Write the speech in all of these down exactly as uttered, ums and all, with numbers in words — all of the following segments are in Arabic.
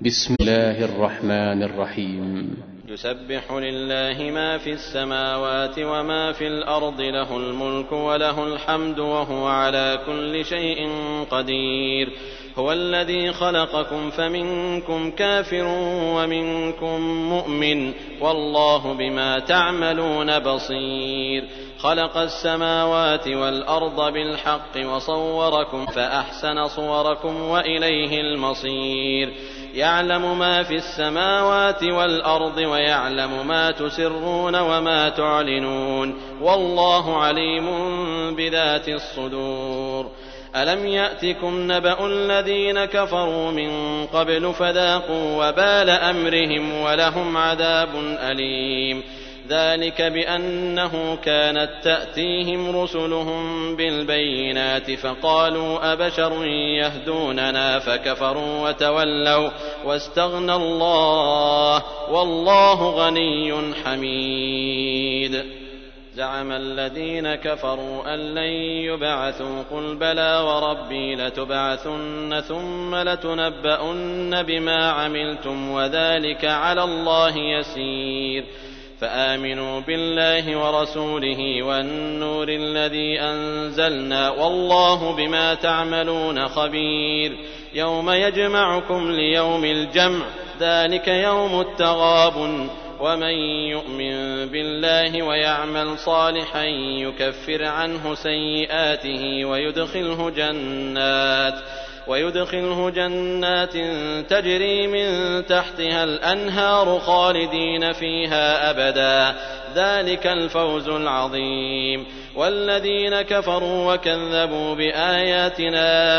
بسم الله الرحمن الرحيم. يسبح لله ما في السماوات وما في الأرض، له الملك وله الحمد وهو على كل شيء قدير. هو الذي خلقكم فمنكم كافر ومنكم مؤمن، والله بما تعملون بصير. خلق السماوات والأرض بالحق وصوركم فأحسن صوركم وإليه المصير. يعلم ما في السماوات والأرض ويعلم ما تسرون وما تعلنون، والله عليم بذات الصدور. ألم يأتكم نبأ الذين كفروا من قبل فذاقوا وبال أمرهم ولهم عذاب أليم. ذلك بأنه كانت تأتيهم رسلهم بالبينات فقالوا أبشر يهدوننا فكفروا وتولوا واستغنى الله والله غني حميد. زعم الذين كفروا أن لن يبعثوا، قل بلى وربي لتبعثن ثم لتنبؤن بما عملتم وذلك على الله يسير. فآمنوا بالله ورسوله والنور الذي أنزلنا، والله بما تعملون خبير. يوم يجمعكم ليوم الجمع، ذلك يوم التغابن. ومن يؤمن بالله ويعمل صالحا يكفر عنه سيئاته ويدخله جنات ويدخله جنات تجري من تحتها الأنهار خالدين فيها أبدا، ذلك الفوز العظيم. والذين كفروا وكذبوا بآياتنا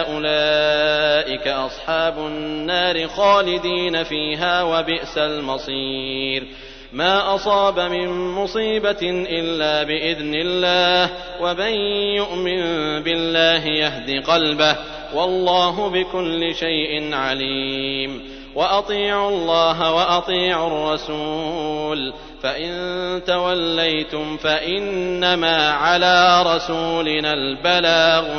أولئك أصحاب النار خالدين فيها وبئس المصير. ما أصاب من مصيبة إلا بإذن الله، ومن يؤمن بالله يهد قلبه، والله بكل شيء عليم. وأطيعوا الله وأطيعوا الرسول، فإن توليتم فإنما على رسولنا البلاغ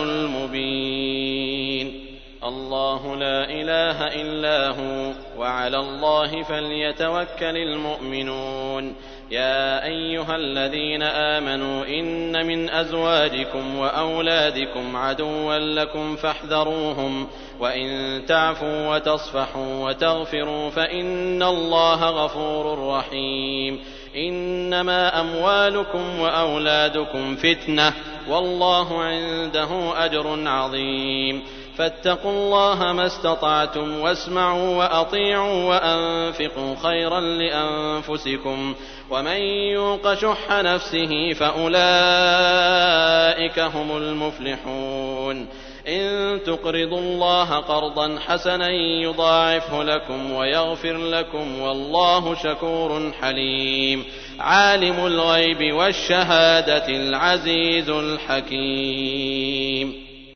المبين. الله لا إله إلا هو، وعلى الله فليتوكل المؤمنون. يا أيها الذين آمنوا إن من أزواجكم وأولادكم عدوا لكم فاحذروهم، وإن تعفوا وتصفحوا وتغفروا فإن الله غفور رحيم. إنما أموالكم وأولادكم فتنة، والله عنده أجر عظيم. فاتقوا الله ما استطعتم واسمعوا وأطيعوا وأنفقوا خيرا لأنفسكم، ومن يوق شح نفسه فأولئك هم المفلحون. إن تقرضوا الله قرضا حسنا يضاعفه لكم ويغفر لكم، والله شكور حليم. عالم الغيب والشهادة العزيز الحكيم.